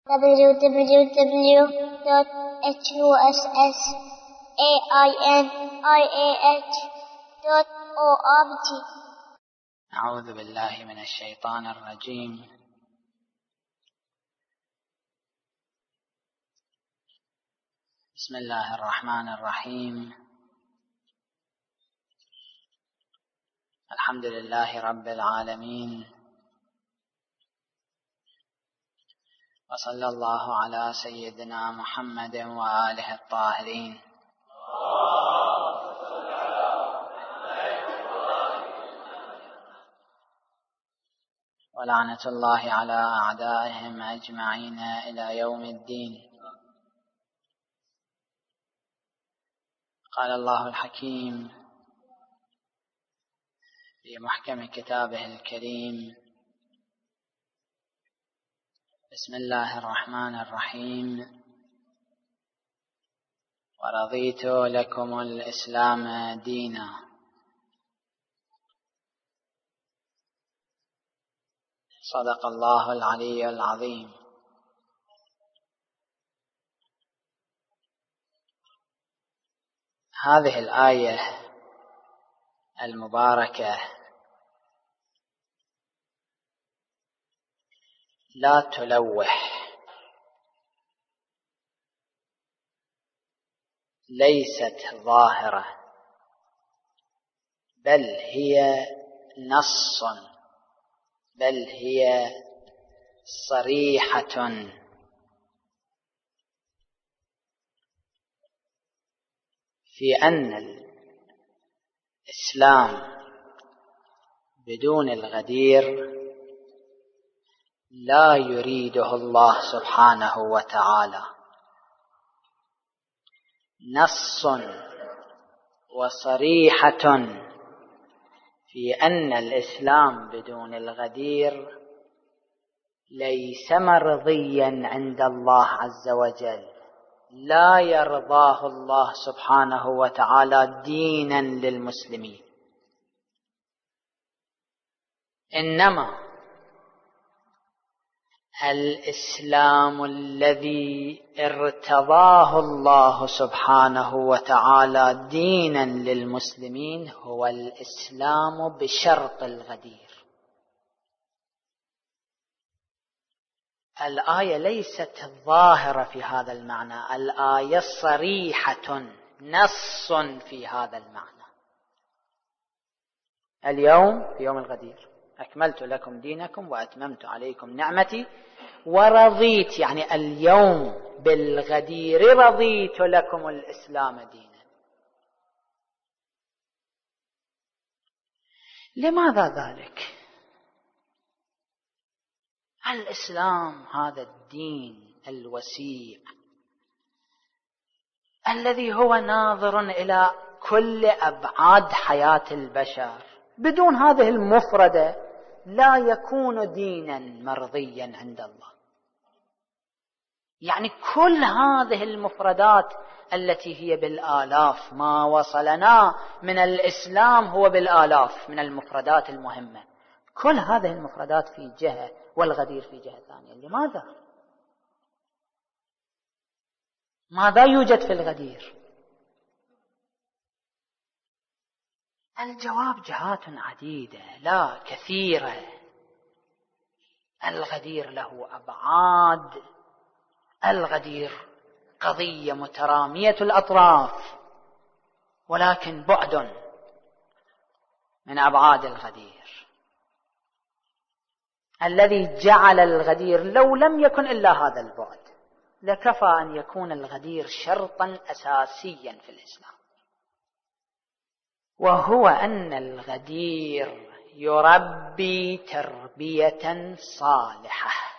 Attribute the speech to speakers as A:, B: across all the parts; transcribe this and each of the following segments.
A: www.husainiah.org.
B: أعوذ بالله من الشيطان الرجيم. بسم الله الرحمن الرحيم. الحمد لله رب العالمين، وصلى الله على سيدنا محمد وآله الطاهرين. ولعنة الله على أعدائهم أجمعين إلى يوم الدين. قال الله الحكيم في محكم كتابه الكريم: بسم الله الرحمن الرحيم، ورضيت لكم الإسلام دينا. صدق الله العلي العظيم. هذه الآية المباركة لا تلوح، ليست ظاهرة، بل هي نص، بل هي صريحة في أن الإسلام بدون الغدير لا يريده الله سبحانه وتعالى. نص وصريحة في أن الإسلام بدون الغدير ليس مرضيا عند الله عز وجل، لا يرضاه الله سبحانه وتعالى دينا للمسلمين. إنما الإسلام الذي ارتضاه الله سبحانه وتعالى دينا للمسلمين هو الإسلام بشرط الغدير. الآية ليست ظاهرة في هذا المعنى، الآية صريحة، نص في هذا المعنى. اليوم في يوم الغدير أكملت لكم دينكم وأتممت عليكم نعمتي ورضيت، يعني اليوم بالغدير رضيت لكم الإسلام دينا. لماذا ذلك؟ الإسلام هذا الدين الوسيع الذي هو ناظر إلى كل أبعاد حياة البشر، بدون هذه المفردة لا يكون دينا مرضيا عند الله. يعني كل هذه المفردات التي هي بالآلاف، ما وصلنا من الإسلام هو بالآلاف من المفردات المهمة، كل هذه المفردات في جهة والغدير في جهة ثانية. لماذا؟ ماذا يوجد في الغدير؟ الجواب جهات عديدة لا كثيرة. الغدير له أبعاد، الغدير قضية مترامية الأطراف، ولكن بعد من أبعاد الغدير الذي جعل الغدير، لو لم يكن إلا هذا البعد لكفى أن يكون الغدير شرطا أساسيا في الإسلام، وهو أن الغدير يربي تربية صالحة.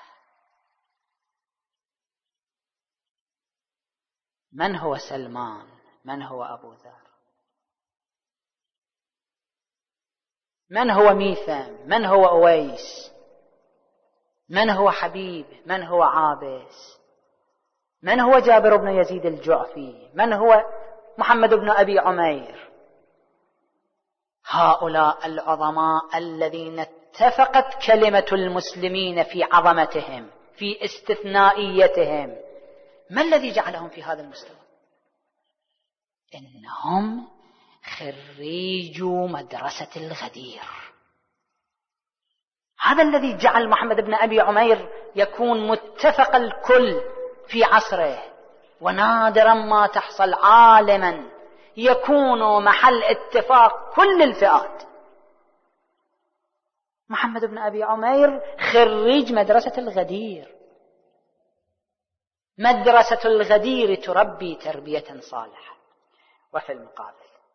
B: من هو سلمان؟ من هو أبو ذر؟ من هو ميثم؟ من هو أويس؟ من هو حبيب؟ من هو عابس؟ من هو جابر بن يزيد الجعفي؟ من هو محمد بن أبي عمير؟ هؤلاء العظماء الذين اتفقت كلمة المسلمين في عظمتهم، في استثنائيتهم. ما الذي جعلهم في هذا المستوى؟ إنهم خريجوا مدرسة الغدير. هذا الذي جعل محمد بن أبي عمير يكون متفق الكل في عصره، ونادرا ما تحصل عالما يكون محل اتفاق كل الفئات. محمد بن أبي عمير خريج مدرسة الغدير. مدرسة الغدير تربي تربية صالحة. وفي المقابل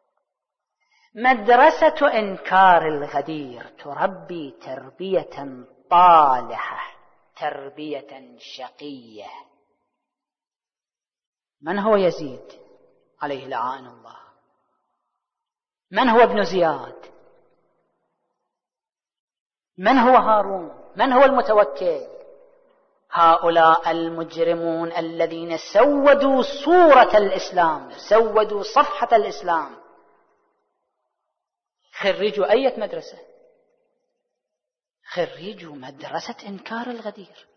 B: مدرسة إنكار الغدير تربي تربية طالحة، تربية شقية. من هو يزيد عليه لعائن الله؟ من هو ابن زياد؟ من هو هارون؟ من هو المتوكل؟ هؤلاء المجرمون الذين سودوا صورة الإسلام، سودوا صفحة الإسلام، خريجوا أي مدرسة؟ خريجوا مدرسة إنكار الغدير.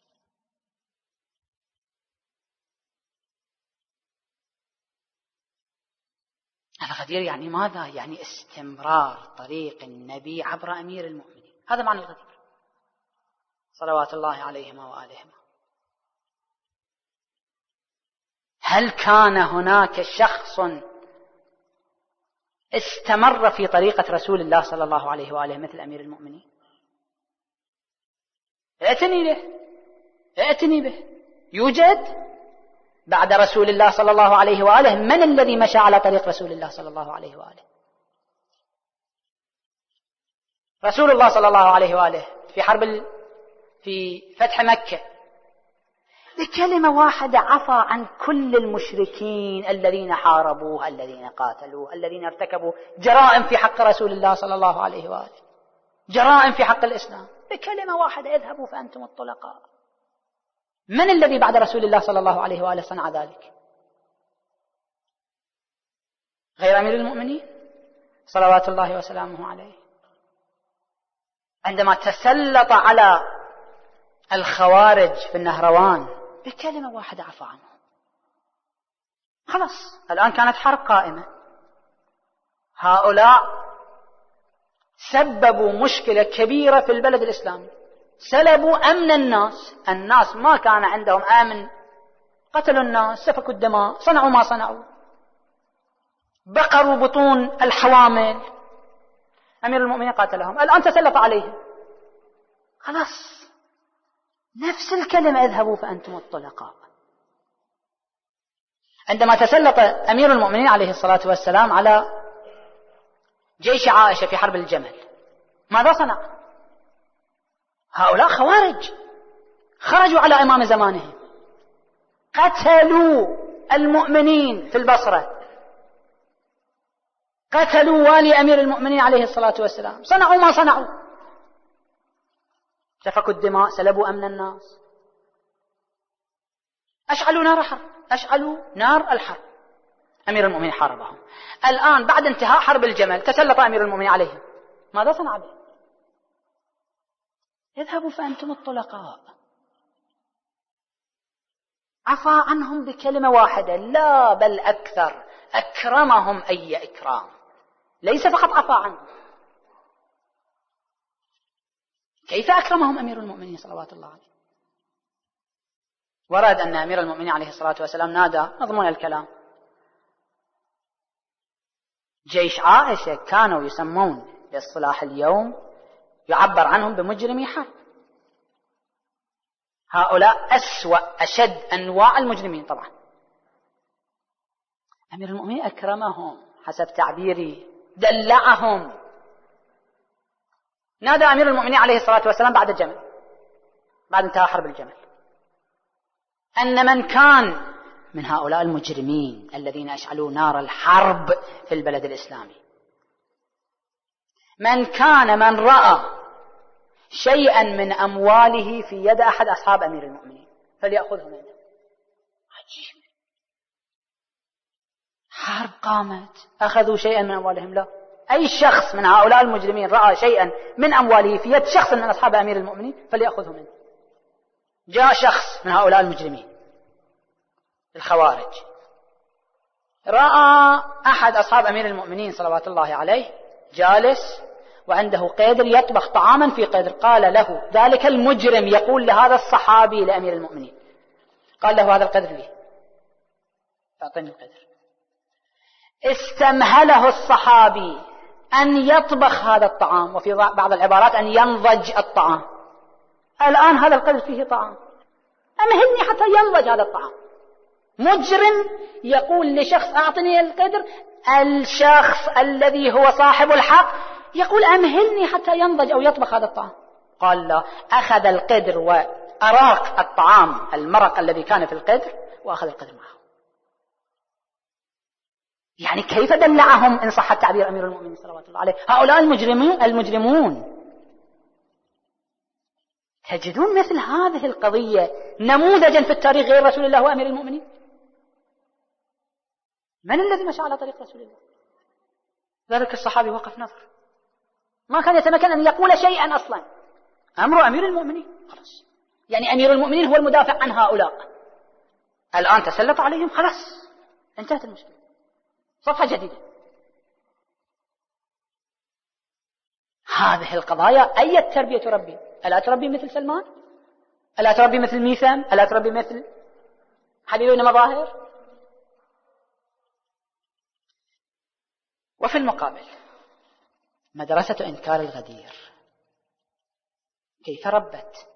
B: الغدير يعني ماذا؟ يعني استمرار طريق النبي عبر أمير المؤمنين. هذا معنى الغدير صلوات الله عليهما وآلهما. هل كان هناك شخص استمر في طريقة رسول الله صلى الله عليه وآله مثل أمير المؤمنين؟ ائتني به. يوجد بعد رسول الله صلى الله عليه وآله؟ من الذي مشى على طريق رسول الله صلى الله عليه وآله؟ رسول الله صلى الله عليه وآله في فتح مكة بكلمة واحدة عفى عن كل المشركين الذين حاربوه، الذين قاتلوه، الذين ارتكبوا جرائم في حق رسول الله صلى الله عليه وآله، جرائم في حق الإسلام. بكلمة واحدة: اذهبوا فأنتم الطلقاء. من الذي بعد رسول الله صلى الله عليه وآله صنع ذلك غير أمير المؤمنين صلوات الله وسلامه عليه؟ عندما تسلط على الخوارج في النهروان بكلمة واحدة عفى عنهم. خلاص، الآن كانت حرب قائمة. هؤلاء سببوا مشكلة كبيرة في البلد الإسلامي، سلبوا أمن الناس ما كان عندهم آمن، قتلوا الناس، سفكوا الدماء، صنعوا ما صنعوا، بقروا بطون الحوامل. أمير المؤمنين قاتلهم، الآن تسلط عليهم. خلاص، نفس الكلمة: اذهبوا فأنتم الطلقاء. عندما تسلط أمير المؤمنين عليه الصلاة والسلام على جيش عائشة في حرب الجمل، ماذا صنع؟ هؤلاء خوارج خرجوا على إمام زمانهم، قتلوا المؤمنين في البصرة، قتلوا والي أمير المؤمنين عليه الصلاة والسلام، صنعوا ما صنعوا، سفكوا الدماء، سلبوا أمن الناس، أشعلوا نار الحرب. أمير المؤمنين حاربهم. الآن بعد انتهاء حرب الجمل تسلط أمير المؤمنين عليهم، ماذا صنع به؟ اذهبوا فأنتم الطلقاء. عفى عنهم بكلمة واحدة، لا بل أكثر، أكرمهم أي إكرام، ليس فقط عفى عنهم. كيف أكرمهم أمير المؤمنين صلوات الله عليه؟ ورد أن أمير المؤمنين عليه الصلاة والسلام نادى مضمون الكلام: جيش عائشة كانوا يسمون باصطلاح اليوم، يعبر عنهم بمجرمي حرب. هؤلاء أسوأ أشد أنواع المجرمين. طبعا أمير المؤمنين أكرمهم، حسب تعبيري دلعهم. نادى أمير المؤمنين عليه الصلاة والسلام بعد الجمل، بعد انتهاء حرب الجمل، أن من كان من هؤلاء المجرمين الذين أشعلوا نار الحرب في البلد الإسلامي، من رأى شيئا من أمواله في يد أحد أصحاب أمير المؤمنين فليأخذه منه. عجيب، حرب قامت، أخذوا شيئا من أموالهم؟ لا، أي شخص من هؤلاء المجرمين رأى شيئا من أمواله في يد شخص من أصحاب أمير المؤمنين فليأخذه منه. جاء شخص من هؤلاء المجرمين الخوارج، رأى أحد أصحاب أمير المؤمنين صلوات الله عليه جالس وعنده قدر يطبخ طعاما في قدر، قال له ذلك المجرم يقول لهذا الصحابي لأمير المؤمنين، قال له هذا القدر لي، أعطني القدر. استمهله الصحابي أن يطبخ هذا الطعام، وفي بعض العبارات أن ينضج الطعام. الآن هذا القدر فيه طعام، أمهلني حتى ينضج هذا الطعام. مجرم يقول لشخص أعطني القدر، الشخص الذي هو صاحب الحق يقول أمهلني حتى ينضج أو يطبخ هذا الطعام. قال لا، أخذ القدر وأراق الطعام المرق الذي كان في القدر وأخذ القدر معه. يعني كيف دلعهم إن صح التعبير أمير المؤمنين صلوات الله عليه هؤلاء المجرمون. تجدون مثل هذه القضية نموذجا في التاريخ غير رسول الله وأمير المؤمنين. من الذي مشى على طريق رسول الله؟ ذلك الصحابي وقف نظر، ما كان يتمكن أن يقول شيئا أصلا، أمر أمير المؤمنين خلاص. يعني أمير المؤمنين هو المدافع عن هؤلاء، الآن تسلط عليهم، خلاص انتهت المشكلة، صفحة جديدة. هذه القضايا أي التربية تربي؟ ألا تربي مثل سلمان؟ ألا تربي مثل ميثم؟ ألا تربي مثل حبيب بن مظاهر؟ وفي المقابل مدرسة إنكار الغدير كيف ربت؟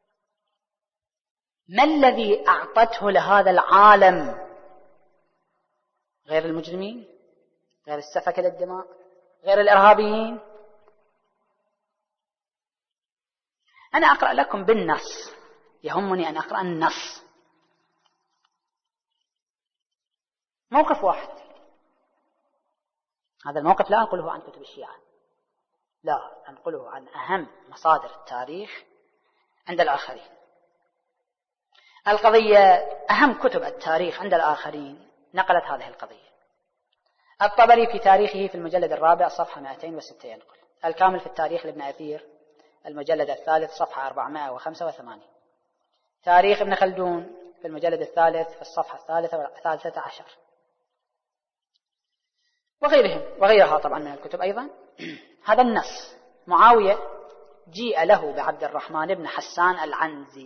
B: ما الذي أعطته لهذا العالم غير المجرمين، غير السفك للدماء، غير الإرهابيين؟ أنا أقرأ لكم بالنص، يهمني أن أقرأ النص، موقف واحد. هذا الموقف لا أنقله عن كتب الشيعة، لا أنقله عن أهم مصادر التاريخ عند الآخرين. القضية أهم كتب التاريخ عند الآخرين نقلت هذه القضية. الطبري في تاريخه في المجلد الرابع صفحة 206 ينقل، الكامل في التاريخ لابن أثير المجلد الثالث صفحة 485، تاريخ ابن خلدون في المجلد الثالث في الصفحة 13 وغيرها طبعا من الكتب أيضا. هذا النص: معاوية جيء له بعبد الرحمن بن حسان العنزي،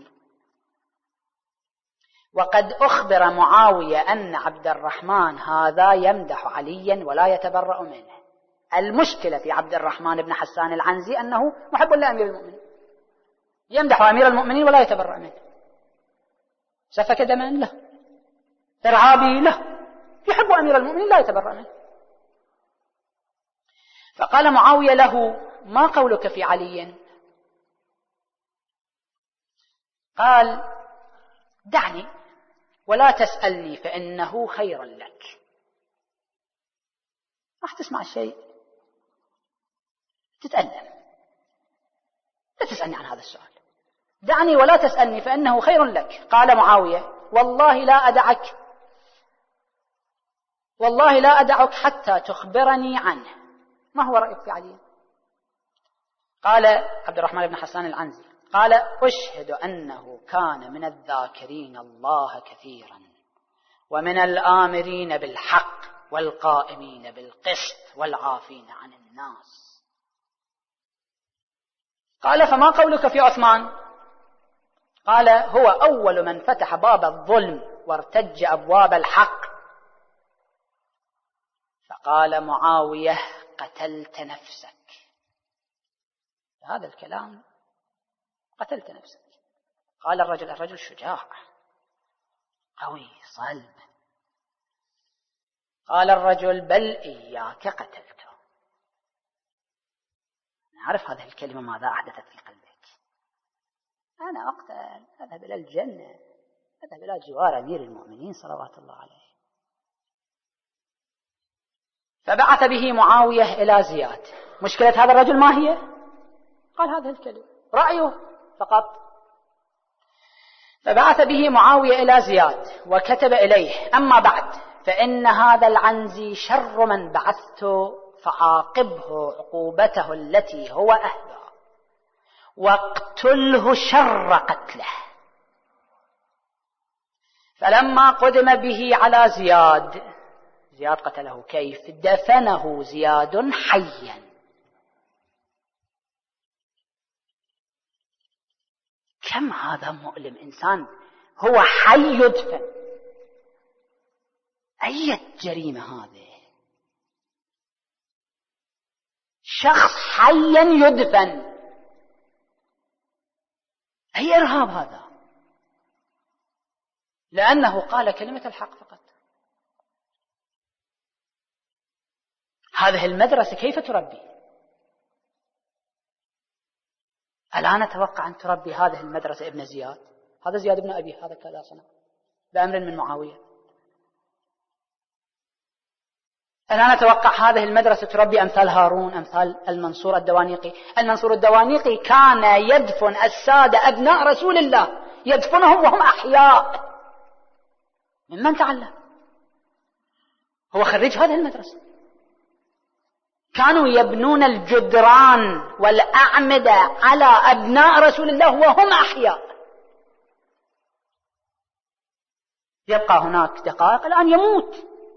B: وقد أخبر معاوية أن عبد الرحمن هذا يمدح عليا ولا يتبرأ منه. المشكلة في عبد الرحمن بن حسان العنزي أنه محب لأمير المؤمنين، يمدح أمير المؤمنين ولا يتبرأ منه، سفك دما له، إرهابي له، يحب أمير المؤمنين لا يتبرأ منه. فقال معاوية له: ما قولك في علي؟ قال: دعني ولا تسألني فإنه خير لك. راح تسمع الشيء تتألم، لا تسألني عن هذا السؤال، دعني ولا تسألني فإنه خير لك. قال معاوية: والله لا أدعك حتى تخبرني عنه، ما هو رأيك في علي؟ قال عبد الرحمن بن حسان العنزي: قال: أشهد أنه كان من الذاكرين الله كثيرا ومن الآمرين بالحق والقائمين بالقسط والعافين عن الناس. قال: فما قولك في عثمان؟ قال: هو أول من فتح باب الظلم وارتج أبواب الحق. فقال معاوية: قتلت نفسك. هذا الكلام قتلت نفسك. قال الرجل شجاع قوي صلب. قال الرجل: بل إياك قتلته. نعرف هذه الكلمة ماذا أحدثت في قلبك. أنا أقتل، أذهب إلى الجنة، أذهب إلى جوار أمير المؤمنين صلوات الله عليه. فبعث به معاوية إلى زياد. مشكلة هذا الرجل ما هي؟ قال هذه الكلمة، رأيه فقط. فبعث به معاوية إلى زياد وكتب إليه: أما بعد فإن هذا العنزي شر من بعثت، فعاقبه عقوبته التي هو أهدى، واقتله شر قتله. فلما قدم به على زياد قتله كيف؟ دفنه زياد حيا. كم هذا مؤلم، إنسان هو حي يدفن. أي جريمة هذه؟ شخص حيا يدفن، أي إرهاب هذا؟ لأنه قال كلمة الحق فقط. هذه المدرسة كيف تربي؟ الآن أتوقع أن تربي هذه المدرسة ابن زياد، هذا زياد بن أبي، هذا كذا صنع بأمر من معاوية. الآن أتوقع هذه المدرسة تربي أمثال هارون، أمثال المنصور الدوانيقي. المنصور الدوانيقي كان يدفن السادة أبناء رسول الله، يدفنهم وهم أحياء. ممن تعلم؟ هو خريج هذه المدرسة. كانوا يبنون الجدران والأعمدة على أبناء رسول الله وهم أحياء. يبقى هناك دقائق، الآن يموت.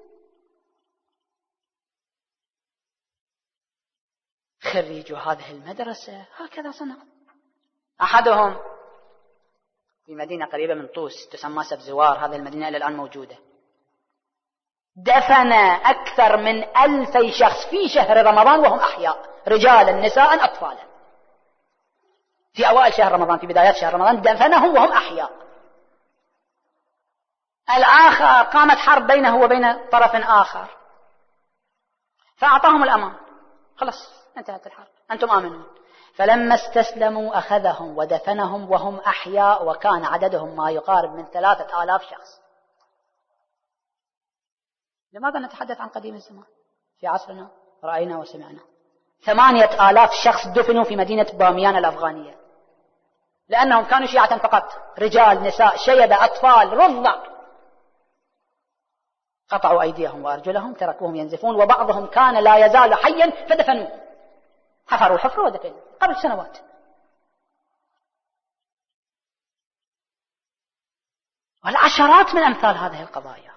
B: خريجوا هذه المدرسة هكذا صنع. أحدهم في مدينة قريبة من طوس تسمى سبزوار، هذه المدينة إلى الآن موجودة، دفن أكثر من 2000 شخص في شهر رمضان وهم أحياء، رجالا نساء أطفالا. في أوائل شهر رمضان، في بدايات شهر رمضان دفنهم وهم أحياء. الآخر قامت حرب بينه وبين طرف آخر فأعطاهم الأمان، خلاص انتهت الحرب، أنتم آمنون. فلما استسلموا أخذهم ودفنهم وهم أحياء، وكان عددهم ما يقارب من 3000 شخص. لماذا نتحدث عن قديم الزمان؟ في عصرنا رأينا وسمعنا 8000 شخص دفنوا في مدينة باميان الأفغانية، لأنهم كانوا شيعة فقط، رجال نساء شيبة أطفال رضع. قطعوا أيديهم وأرجلهم، تركوهم ينزفون، وبعضهم كان لا يزال حيا فدفنوه، حفروا حفروا ودفنوا قبل سنوات. والعشرات من أمثال هذه القضايا.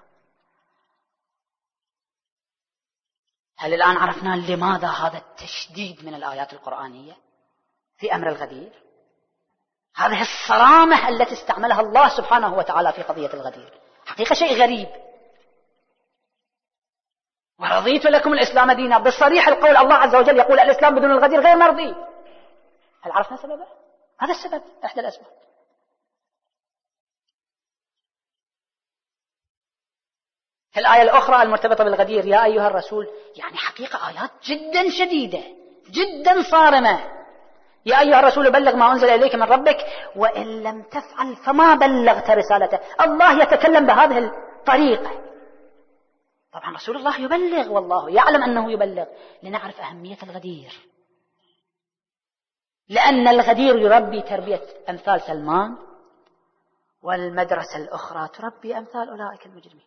B: هل الآن عرفنا لماذا هذا التشديد من الآيات القرآنية في أمر الغدير؟ هذه الصرامة التي استعملها الله سبحانه وتعالى في قضية الغدير حقيقة شيء غريب. ورضيت لكم الإسلام دينا، بصريح القول الله عز وجل يقول الإسلام بدون الغدير غير مرضي. هل عرفنا سببه؟ هذا السبب، إحدى الأسباب. الآية الأخرى المرتبطة بالغدير، يا أيها الرسول، يعني حقيقة آيات جدا شديدة جدا صارمة. يا أيها الرسول بلغ ما أنزل إليك من ربك وإن لم تفعل فما بلغت رسالته. الله يتكلم بهذه الطريقة. طبعا رسول الله يبلغ والله يعلم أنه يبلغ. لنعرف أهمية الغدير، لأن الغدير يربي تربية أمثال سلمان، والمدرسة الأخرى تربي أمثال أولئك المجرمين.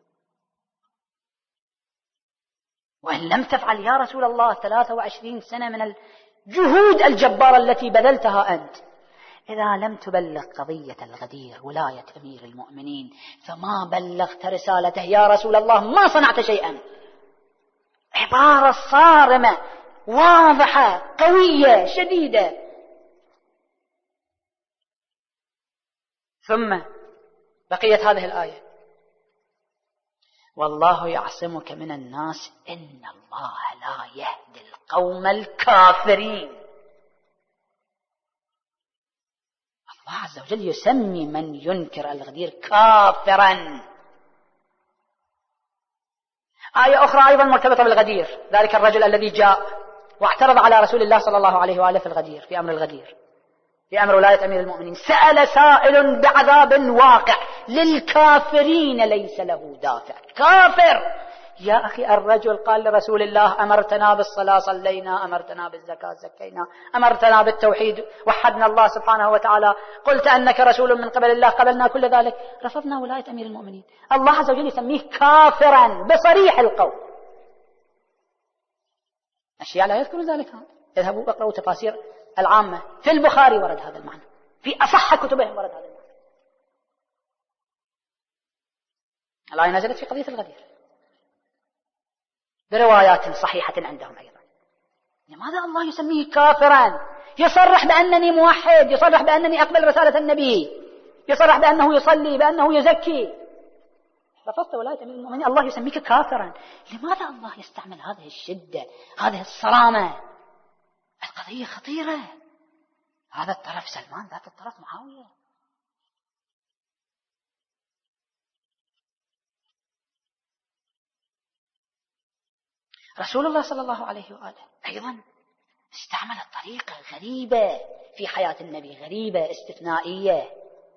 B: وإن لم تفعل يا رسول الله 23 سنة من الجهود الجبارة التي بذلتها أنت، إذا لم تبلغ قضية الغدير ولاية أمير المؤمنين فما بلغت رسالته يا رسول الله، ما صنعت شيئا. عبارة صارمة واضحة قوية شديدة. ثم بقية هذه الآية، والله يعصمك من الناس إن الله لا يهدي القوم الكافرين. الله عز وجل يسمي من ينكر الغدير كافرا. آية أخرى أيضا مرتبطة بالغدير، ذلك الرجل الذي جاء واعترض على رسول الله صلى الله عليه وآله في الغدير، في أمر الغدير، في أمر ولاية أمير المؤمنين. سأل سائل بعذاب واقع للكافرين ليس له دافع. كافر يا أخي. الرجل قال لرسول الله أمرتنا بالصلاة صلينا، أمرتنا بالزكاة زكينا، أمرتنا بالتوحيد وحدنا الله سبحانه وتعالى، قلت أنك رسول من قبل الله قبلنا كل ذلك، رفضنا ولاية أمير المؤمنين. الله عز وجل يسميه كافرا بصريح القول. الشيعة لا يذكرون ذلك. اذهبوا اقرأوا تفاسير العامة، في البخاري ورد هذا المعنى، في أصح كتبهم ورد هذا المعنى. الآية نزلت في قضية الغدير بروايات صحيحة عندهم أيضا. لماذا الله يسميه كافرا؟ يصرح بأنني موحد، يصرح بأنني أقبل رسالة النبي، يصرح بأنه يصلي، بأنه يزكي. رفضت ولاية أمير المؤمنين، الله يسميك كافرا. لماذا الله يستعمل هذه الشدة، هذه الصرامة؟ القضية خطيرة. هذا الطرف سلمان، ذاك الطرف معاوية. رسول الله صلى الله عليه وآله أيضا استعمل طريقة غريبة في حياة النبي، غريبة استثنائية،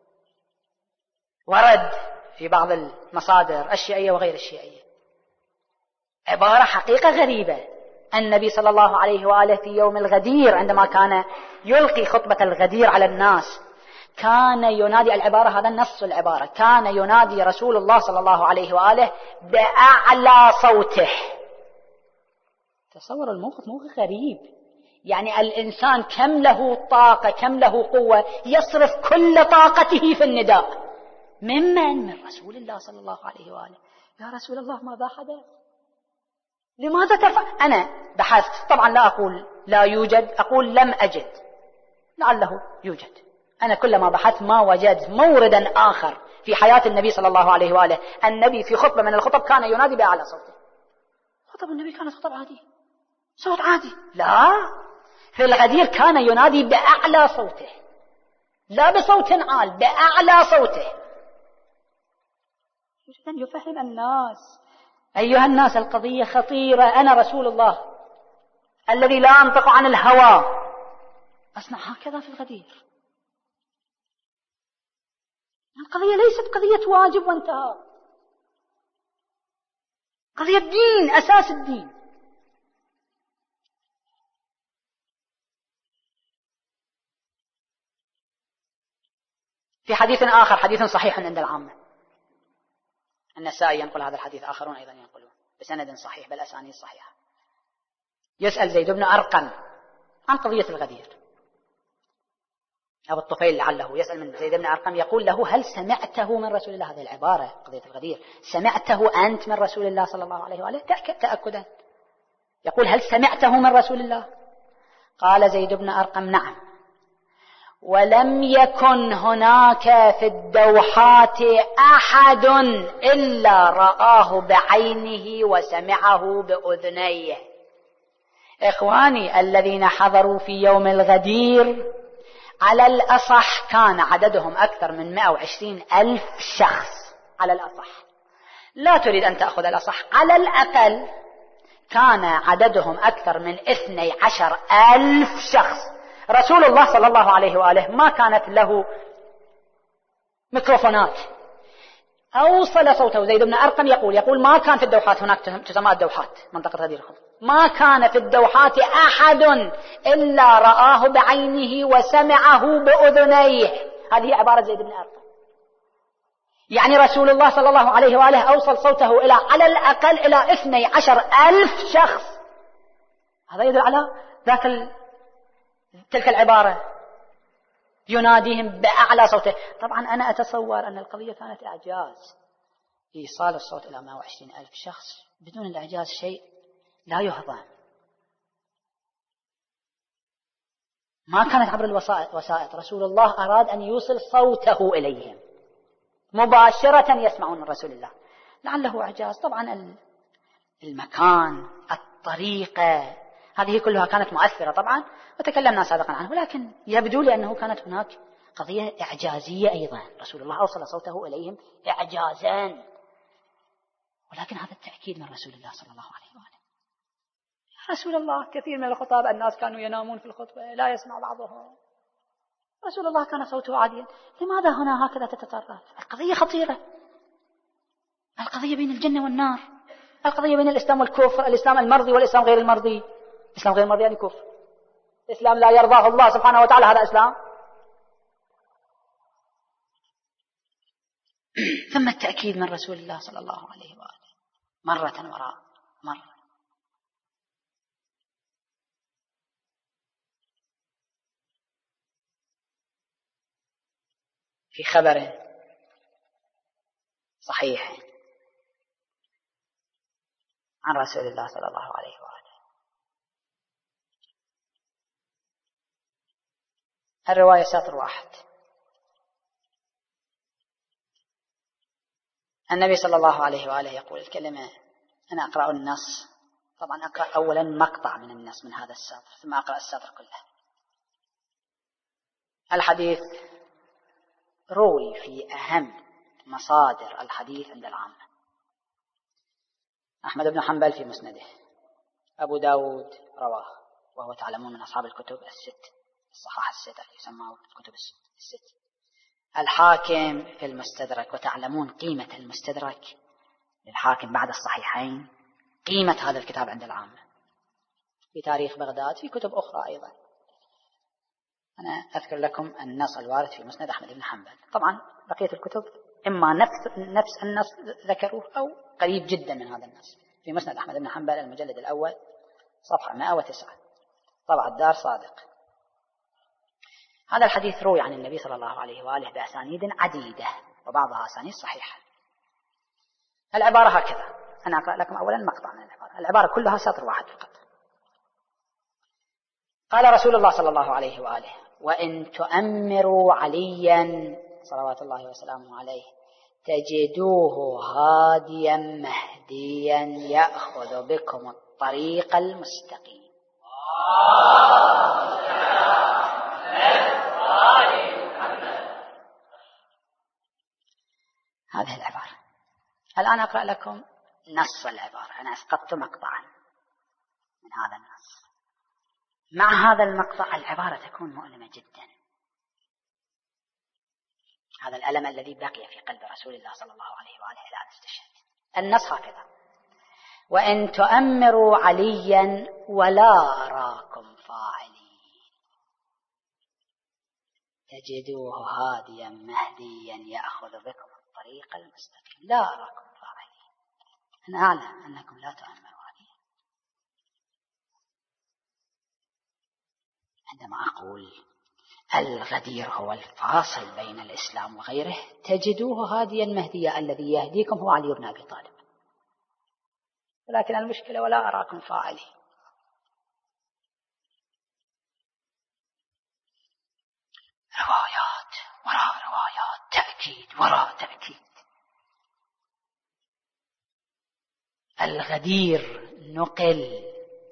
B: ورد في بعض المصادر الشيعية وغير الشيعية عبارة حقيقة غريبة. النبي صلى الله عليه وآله في يوم الغدير عندما كان يلقي خطبة الغدير على الناس كان ينادي، العبارة هذا نص العبارة، كان ينادي رسول الله صلى الله عليه وآله بأعلى صوته. تصور الموقف، موقف غريب. يعني الإنسان كم له طاقة، كم له قوة، يصرف كل طاقته في النداء. من رسول الله صلى الله عليه وآله. يا رسول الله ماذا حدث؟ لماذا ترفع؟ أنا بحثت، طبعا لا أقول لا يوجد، أقول لم أجد، لعله يوجد. أنا كلما بحثت ما وجدت موردا آخر في حياة النبي صلى الله عليه وآله. النبي في خطبة من الخطب كان ينادي بأعلى صوته. خطب النبي كانت خطب عادية، صوت عادي. لا، في الغدير كان ينادي بأعلى صوته، لا بصوت عال، بأعلى صوته، يريد أن يفهم الناس. أيها الناس، القضية خطيرة. أنا رسول الله الذي لا أنطق عن الهوى أصنع هكذا في الغدير. القضية ليست قضية واجب وانتهى، قضية دين، أساس الدين. في حديث آخر، حديث صحيح عند العامة، النسائي ينقل هذا الحديث، آخرون أيضا ينقلون بسند صحيح بل أسانيد صحيحة. يسأل زيد بن أرقم عن قضية الغدير، أبو الطفيل لعله يسأل من زيد بن أرقم، يقول له هل سمعته من رسول الله؟ هذه العبارة قضية الغدير، سمعته أنت من رسول الله صلى الله عليه وآله؟ تأكدا. يقول هل سمعته من رسول الله؟ قال زيد بن أرقم نعم، ولم يكن هناك في الدوحات أحد إلا رآه بعينه وسمعه بأذنيه. إخواني الذين حضروا في يوم الغدير على الأصح كان عددهم أكثر من 120,000 شخص، على الأصح، لا تريد أن تأخذ الأصح، على الأقل كان عددهم أكثر من 12,000 شخص. رسول الله صلى الله عليه وآله ما كانت له ميكروفونات، أوصل صوته. زيد بن أرقم يقول ما كان في الدوحات، هناك تسمى الدوحات منطقة غدير الخلف، ما كان في الدوحات أحد إلا رآه بعينه وسمعه بأذنيه. هذه عبارة زيد بن أرقم. يعني رسول الله صلى الله عليه وآله أوصل صوته إلى على الأقل إلى 12,000 شخص. هذا يدل على تلك العبارة، يناديهم بأعلى صوته. طبعا أنا أتصور أن القضية كانت إعجاز، إيصال الصوت إلى 120,000 شخص بدون الإعجاز شيء لا يهضم. ما كانت عبر الوسائط، رسول الله أراد أن يوصل صوته إليهم مباشرة، يسمعون من رسول الله، لعله إعجاز. طبعا المكان، الطريقة، هذه كلها كانت مؤثرة طبعا، وتكلمنا سابقا عنه، ولكن يبدو لي أنه كانت هناك قضية إعجازية أيضا. رسول الله أوصل صوته إليهم إعجازا، ولكن هذا التأكيد من رسول الله صلى الله عليه وآله. رسول الله كثير من الخطاب الناس كانوا ينامون في الخطبة، لا يسمع بعضهم. رسول الله كان صوته عاديا. لماذا هنا هكذا تتطرف؟ القضية خطيرة، القضية بين الجنة والنار، القضية بين الإسلام والكفر، الإسلام المرضي والإسلام غير المرضي. الإسلام غير المرضي يعني كفر، الإسلام لا يرضاه الله سبحانه وتعالى، هذا إسلام. ثم التأكيد من رسول الله صلى الله عليه وآله مرة وراء مرة. في خبر صحيح عن رسول الله صلى الله عليه وآله. الرواية سطر واحد. النبي صلى الله عليه وآله يقول الكلمة، أنا أقرأ النص، طبعا أقرأ أولا مقطع من النص من هذا السطر ثم أقرأ السطر كله. الحديث روي في أهم مصادر الحديث عند العامة: أحمد بن حنبل في مسنده، أبو داود رواه وهو تعلمون من أصحاب الكتب الست، الصحاح الستة يسمى الكتب الست، الحاكم في المستدرك، وتعلمون قيمة المستدرك للحاكم بعد الصحيحين، قيمة هذا الكتاب عند العامة، في تاريخ بغداد، في كتب أخرى أيضا. أنا أذكر لكم النص الوارد في مسند أحمد بن حنبل. طبعا بقية الكتب إما نفس النص ذكروه أو قريب جدا من هذا النص. في مسند أحمد بن حنبل المجلد الأول صفحة 109 طبع الدار صادق. هذا الحديث روي عن النبي صلى الله عليه وآله بأسانيد عديدة وبعضها أسانيد صحيحة. العبارة هكذا، أنا أقرأ لكم أولا مقطع من العبارة كلها سطر واحد فقط. قال رسول الله صلى الله عليه وآله: وإن تؤمروا عليا صلوات الله وسلامه عليه تجدوه هاديا مهديا يأخذ بكم الطريق المستقيم. هذه العبارة. الآن أقرأ لكم نص العبارة، أنا أسقطت مقطعا من هذا النص. مع هذا المقطع العبارة تكون مؤلمة جدا، هذا الألم الذي بقي في قلب رسول الله صلى الله عليه وآله إلى أن استشهد. النص هكذا: وإن تؤمروا عليا ولا أراكم فاعلين تجدوه هاديا مهديا يأخذ بكم الطريق المستقيم. لا أراكم فاعلين، أنا أعلم أنكم لا تؤمروا عليا. عندما أقول الغدير هو الفاصل بين الإسلام وغيره، تجدوه هاديا مهديا، الذي يهديكم هو علي بن أبي طالب، ولكن المشكلة ولا أراكم فاعلين. روايات وراء روايات، تأكيد وراء تأكيد. الغدير نقل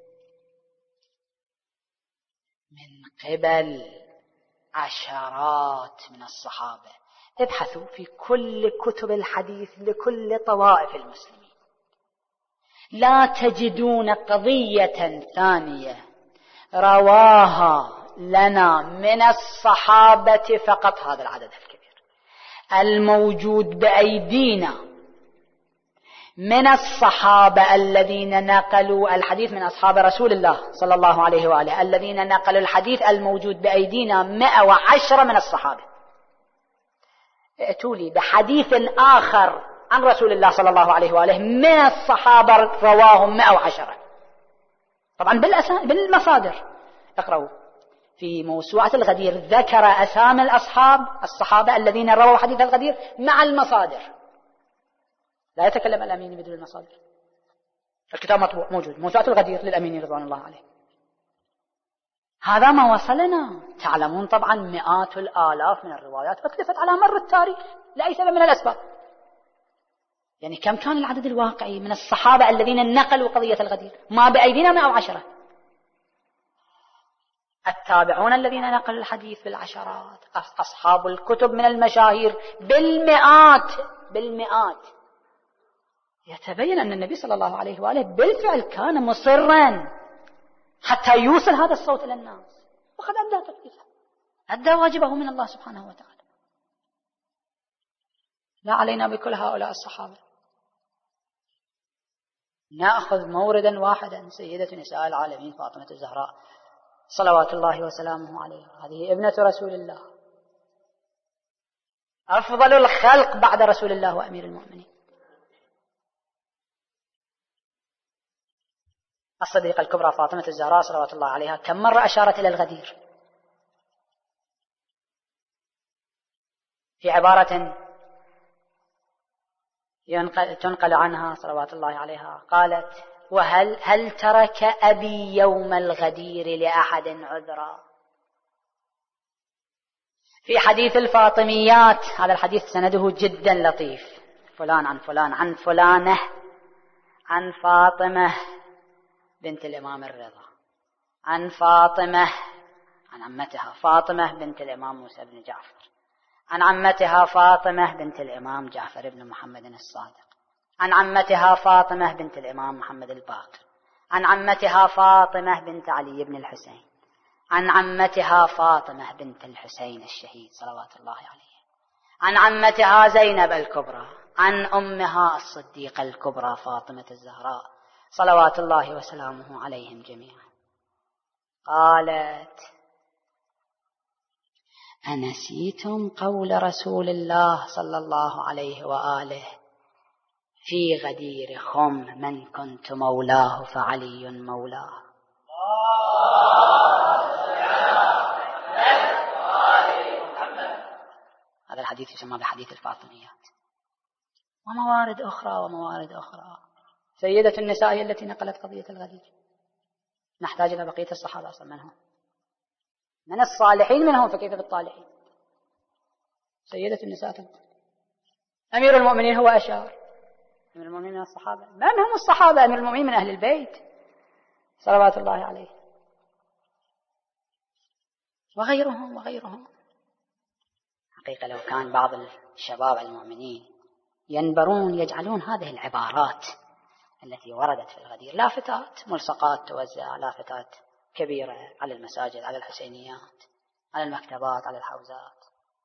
B: من قبل عشرات من الصحابة. ابحثوا في كل كتب الحديث لكل طوائف المسلمين، لا تجدون قضية ثانية رواها لنا من الصحابة فقط هذا العدد الكبير الموجود بأيدينا من الصحابة الذين نقلوا الحديث، من أصحاب رسول الله صلى الله عليه وآله الذين نقلوا الحديث الموجود بأيدينا 110 من الصحابة. ائتوا لي بحديث آخر عن رسول الله صلى الله عليه وآله من الصحابة رواهم 110. طبعا بالمصادر اقرأوا في موسوعة الغدير، ذكر أسامي الصحابة الذين رووا حديث الغدير مع المصادر. لا يتكلم الأميني بدون المصادر. الكتاب مطبوع موجود، موسوعة الغدير للأميني رضوان الله عليه. هذا ما وصلنا. تعلمون طبعا مئات الآلاف من الروايات أتلفت على مر التاريخ لأي سبب من الأسباب. يعني كم كان العدد الواقعي من الصحابة الذين نقلوا قضية الغدير؟ ما بأيدينا 110. التابعون الذين نقلوا الحديث بالعشرات، أصحاب الكتب من المشاهير بالمئات. يتبين أن النبي صلى الله عليه وآله بالفعل كان مصرا حتى يوصل هذا الصوت إلى الناس، وقد أدى تكليفه، أدى واجبه من الله سبحانه وتعالى. لا علينا بكل هؤلاء الصحابة. نأخذ موردا واحدا، سيدة نساء العالمين فاطمة الزهراء صلوات الله وسلامه عليها، هذه ابنة رسول الله، أفضل الخلق بعد رسول الله وأمير المؤمنين. الصديقة الكبرى فاطمة الزهراء صلوات الله عليها كم مرة أشارت إلى الغدير في عبارة تنقل عنها صلوات الله عليها، قالت: هل ترك أبي يوم الغدير لأحد عذرا؟ في حديث الفاطميات، هذا الحديث سنده جدا لطيف، فلان عن فلان عن فلانة عن فاطمة بنت الإمام الرضا عن فاطمة عن عمتها فاطمة بنت الإمام موسى بن جعفر عن عمتها فاطمة بنت الإمام جعفر بن محمد الصادق عن عمتها فاطمة بنت الإمام محمد الباقر عن عمتها فاطمة بنت علي بن الحسين عن عمتها فاطمة بنت الحسين الشهيد صلوات الله عليه عن عمتها زينب الكبرى عن أمها الصديقة الكبرى فاطمة الزهراء صلوات الله وسلامه عليهم جميعا. قالت: أنسيتم قول رسول الله صلى الله عليه وآله في غدير خم من كنت مولاه فعلي مولاه؟ هذا الحديث يسمى بحديث الفاطميات. وموارد أخرى. سيدة النساء هي التي نقلت قضية الغدير. نحتاج إلى بقية الصحابة أصلا منهم، من الصالحين منهم، فكيف بالطالحين؟ سيدة النساء تنقل. أمير المؤمنين هو أشار. أمير المؤمنين من الصحابة. من هم الصحابة؟ أمير المؤمنين من أهل البيت صلوات الله عليه، وغيرهم. حقيقة لو كان بعض الشباب المؤمنين ينبرون يجعلون هذه العبارات التي وردت في الغدير لافتات، ملصقات توزع، لافتات كبيرة على المساجد، على الحسينيات، على المكتبات، على الحوزات.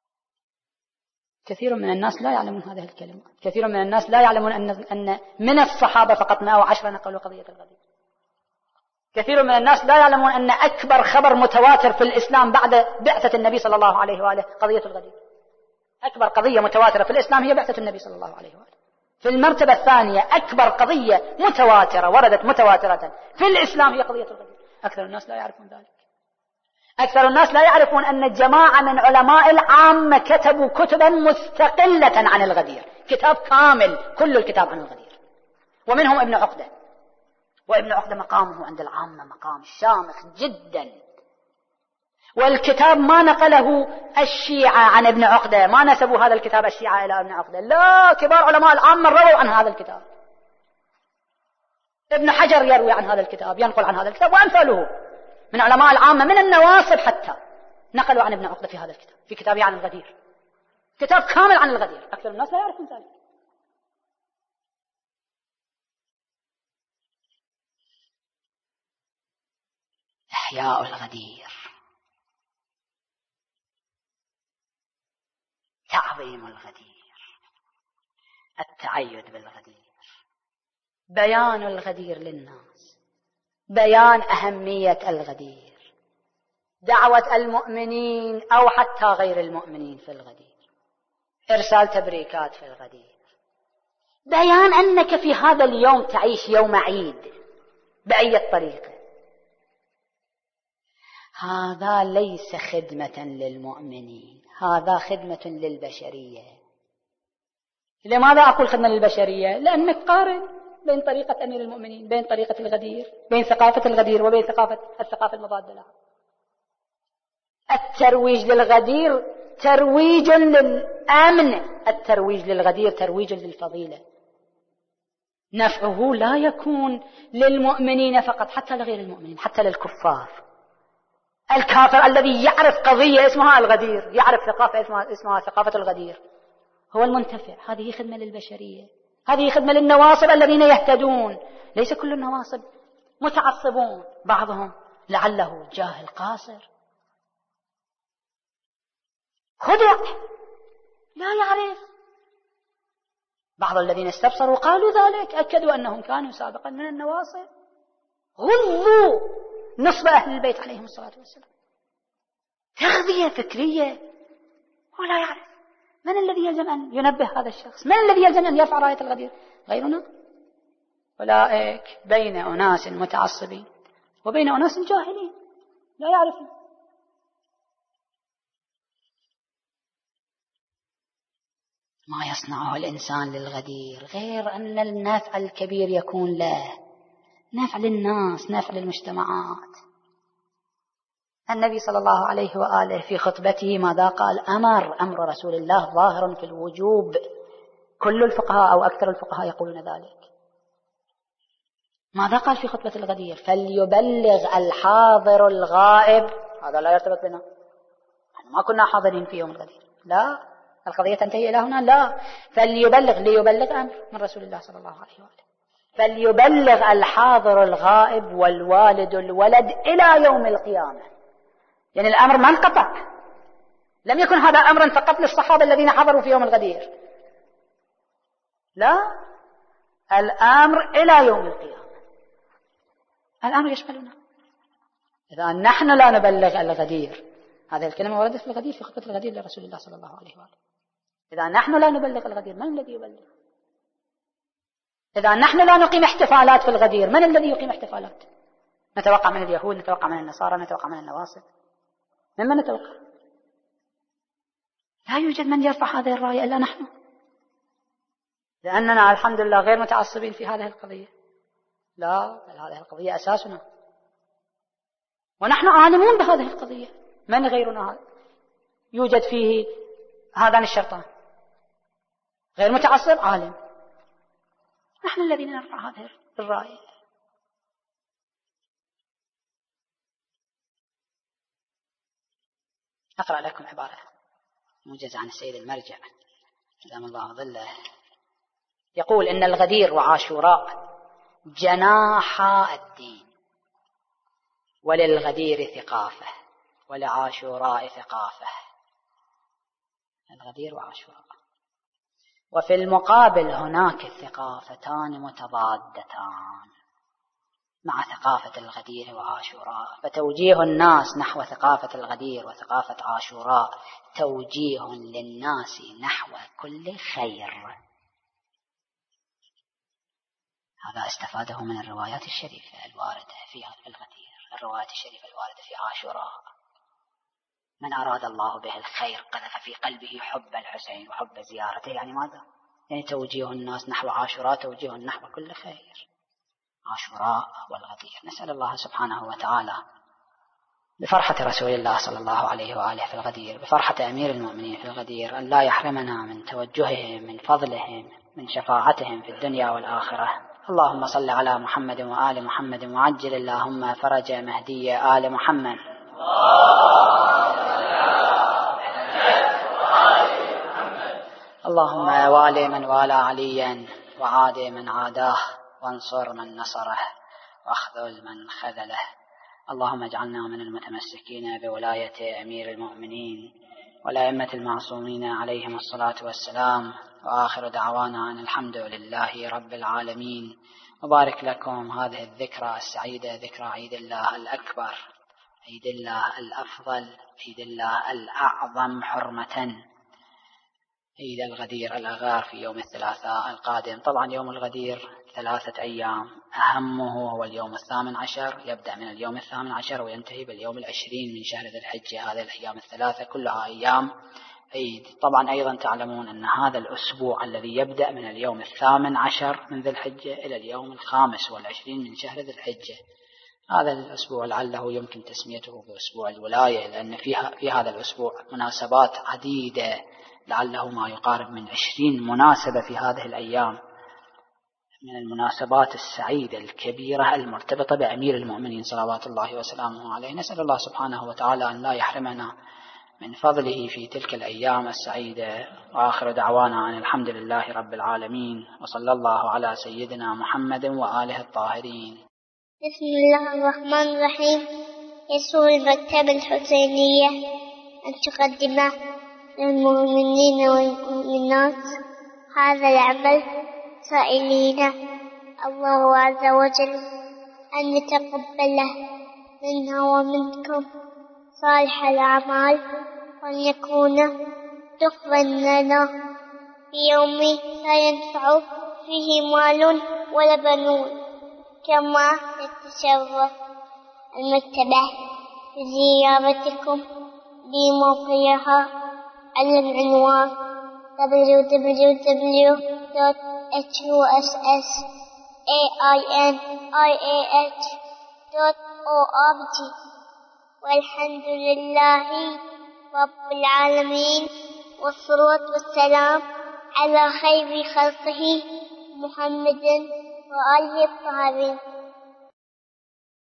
B: كثير من الناس لا يعلمون هذه الكلمات، كثير من الناس لا يعلمون أن من الصحابة فقط 110 نقلوا قضية الغدير. كثير من الناس لا يعلمون أن أكبر خبر متواتر في الإسلام بعد بعثة النبي صلى الله عليه وآله قضية الغدير. أكبر قضية متواترة في الإسلام هي بعثة النبي صلى الله عليه وآله. في المرتبة الثانية أكبر قضية متواترة وردت متواترة في الإسلام هي قضية الغدير. أكثر الناس لا يعرفون ذلك. أكثر الناس لا يعرفون أن جماعة من علماء العامة كتبوا كتبا مستقلة عن الغدير، كتاب كامل كل الكتاب عن الغدير، ومنهم ابن عقدة. وابن عقدة مقامه عند العامة مقام شامخ جدا، والكتاب ما نقله الشيعة عن ابن عقدة، ما نسبوا هذا الكتاب الشيعة إلى ابن عقدة، لا، كبار علماء العامة رووا عن هذا الكتاب. ابن حجر يروي عن هذا الكتاب، ينقل عن هذا الكتاب، وأمثاله من علماء العامة من النواصب حتى نقلوا عن ابن عقدة في هذا الكتاب، في كتابه عن الغدير، كتاب كامل عن الغدير. أكثر الناس لا يعرفون ذلك. إحياء الغدير، تعظيم الغدير، التعيد بالغدير، بيان الغدير للناس، بيان أهمية الغدير، دعوة المؤمنين أو حتى غير المؤمنين في الغدير، إرسال تبريكات في الغدير، بيان أنك في هذا اليوم تعيش يوم عيد بأي طريقة. هذا ليس خدمة للمؤمنين، هذا خدمة للبشرية. لماذا أقول خدمة للبشرية؟ لأنك قارن بين طريقة أمير المؤمنين، بين طريقة الغدير، بين ثقافة الغدير وبين الثقافة المضادة لها. الترويج للغدير ترويج للأمن، الترويج للغدير ترويج للفضيلة. نفعه لا يكون للمؤمنين فقط، حتى لغير المؤمنين، حتى للكفار. الكافر الذي يعرف قضية اسمها الغدير، يعرف ثقافة اسمها ثقافة الغدير، هو المنتفع. هذه خدمة للبشرية، هذه خدمة للنواصب الذين يهتدون. ليس كل النواصب متعصبون، بعضهم لعله جاهل قاصر خدع لا يعرف. بعض الذين استبصروا قالوا ذلك، أكدوا أنهم كانوا سابقا من النواصب، غضوا نصب أهل البيت عليهم الصلاة والسلام، تغذية فكرية، ولا يعرف. من الذي يلزم أن ينبه هذا الشخص؟ من الذي يلزم أن يرفع راية الغدير؟ غيرنا. أولئك بين أناس متعصبين وبين أناس جاهلين لا يعرفون. ما يصنعه الإنسان للغدير غير أن النفع الكبير يكون له، نفع للناس، نفع للمجتمعات. النبي صلى الله عليه وآله في خطبته ماذا قال؟ أمر رسول الله ظاهر في الوجوب، كل الفقهاء أو أكثر الفقهاء يقولون ذلك. ماذا قال في خطبة الغدير؟ فليبلغ الحاضر الغائب. هذا لا يرتبط بنا، ما كنا حاضرين في يوم الغدير، لا، القضية تنتهي إلى هنا، لا. ليبلغ أمر من رسول الله صلى الله عليه وآله. فليبلغ الحاضر الغائب والوالد الولد إلى يوم القيامة. يعني الأمر ما انقطع، لم يكن هذا أمرا فقط للصحابة الذين حضروا في يوم الغدير، لا، الأمر إلى يوم القيامة. الأمر يشملنا. إذا نحن لا نبلغ الغدير، هذه الكلمة وردت في الغدير، في خطبة الغدير لرسول الله صلى الله عليه وآله. إذا نحن لا نبلغ الغدير، من الذي يبلغ؟ إذا نحن لا نقيم احتفالات في الغدير، من الذي يقيم احتفالات؟ نتوقع من اليهود، نتوقع من النصارى، نتوقع من النواصب، ممن نتوقع؟ لا يوجد من يرفع هذه الراية إلا نحن، لأننا الحمد لله غير متعصبين في هذه القضية، لا، بل هذه القضية أساسنا، ونحن عالمون بهذه القضية. من غيرنا يوجد فيه هذان الشرطان؟ غير متعصب، عالم. نحن الذين نرفع هذه الراية. أقرأ لكم عبارة موجزة عن السيد المرجع سلام الله ظله. يقول إن الغدير وعاشوراء جناحا الدين، وللغدير ثقافة ولعاشوراء ثقافة. الغدير وعاشوراء. وفي المقابل هناك ثقافتان متضادتان مع ثقافة الغدير وعاشوراء، فتوجيه الناس نحو ثقافة الغدير وثقافة عاشوراء توجيه للناس نحو كل خير. هذا استفاده من الروايات الشريفة الواردة في الغدير، الروايات الشريفة الواردة في عاشوراء. من أراد الله به الخير قذف في قلبه حب الحسين وحب زيارته. يعني ماذا؟ يعني توجيه الناس نحو عاشوراء توجيه نحو كل خير. عاشوراء والغدير، نسأل الله سبحانه وتعالى بفرحة رسول الله صلى الله عليه وآله في الغدير، بفرحة أمير المؤمنين في الغدير، أن لا يحرمنا من توجههم، من فضلهم، من شفاعتهم في الدنيا والآخرة. اللهم صل على محمد وآل محمد، وعجل اللهم فرج مهدي آل محمد. اللهم والي من والى عليا، وعادي من عاداه، وانصر من نصره، واخذل من خذله. اللهم اجعلنا من المتمسكين بولاية أمير المؤمنين والأئمة المعصومين عليهم الصلاة والسلام. وآخر دعوانا أن الحمد لله رب العالمين. وبارك لكم هذه الذكرى السعيدة، ذكرى عيد الله الأكبر، عيد الله الأفضل، عيد الله الأعظم حرمة، عيد الغدير الأغار في يوم الثلاثاء القادم. طبعا يوم الغدير 3 أيام، أهمه هو اليوم 18، يبدأ من اليوم 18 وينتهي باليوم 20 من شهر ذي الحجة. هذه الأيام الثلاثة كلها أيام عيد. طبعا أيضا تعلمون أن هذا الأسبوع الذي يبدأ من اليوم 18 من ذي الحجة إلى اليوم 25 من شهر ذي الحجة، هذا الأسبوع لعله يمكن تسميته بأسبوع الولاية، لأن في هذا الأسبوع مناسبات عديدة، لعله ما يقارب من 20 مناسبة في هذه الأيام من المناسبات السعيدة الكبيرة المرتبطة بأمير المؤمنين صلوات الله وسلامه عليه. نسأل الله سبحانه وتعالى أن لا يحرمنا من فضله في تلك الأيام السعيدة. وآخر دعوانا أن الحمد لله رب العالمين، وصلى الله على سيدنا محمد وآله الطاهرين.
A: بسم الله الرحمن الرحيم. يسر المكتبة الحسينية أن تقدم للمؤمنين والمؤمنات هذا العمل، سائلين الله عز وجل أن يتقبله منا ومنكم صالح الأعمال، وأن يكون دخلا لنا في يوم لا ينفع فيه مال ولا بنون. كما تتشرف المكتبة بزيارتكم بموقعها على العنوان www.huss AINIAH.org. والحمد لله رب العالمين، والصلاة والسلام على خير خلقه محمد وآله الطاهرين.